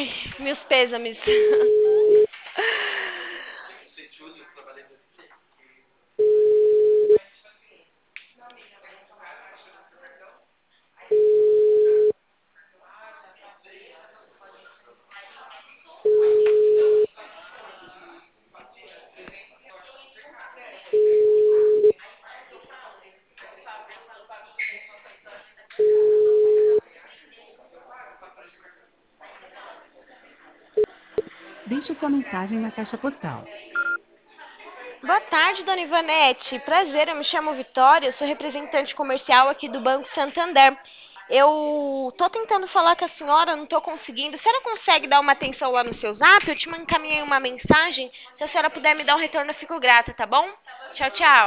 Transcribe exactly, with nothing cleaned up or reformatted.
Ai, meus pêsames. Deixe sua mensagem na caixa postal. Boa tarde, dona Ivanete. Prazer, eu me chamo Vitória, eu sou representante comercial aqui do Banco Santander. Eu tô tentando falar com a senhora, não tô conseguindo. A senhora consegue dar uma atenção lá no seu zap? Eu te encaminhei uma mensagem. Se a senhora puder me dar um retorno, eu fico grata, tá bom? Tchau, tchau.